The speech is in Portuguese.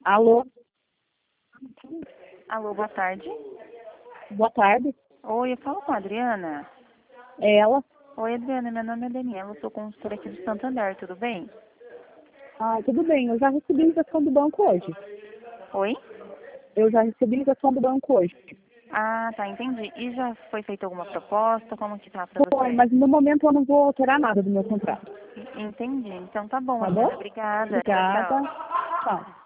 Alô, Alô, boa tarde. boa tarde. Oi, eu falo com a Adriana. É ela? Oi, Adriana, meu nome é Daniela, eu sou consultora aqui do Santander, tudo bem? Ah, tudo bem, eu já recebi ligação do banco hoje. Oi? Eu já recebi ligação do banco hoje. Ah, tá, entendi. E já foi feita alguma proposta? Como que tá pra Foi, você? mas no momento eu não vou alterar nada do meu contrato. Entendi. Então tá bom, Tá bom? Adriana. Obrigada. Tchau, Obrigada. tchau. Tchau.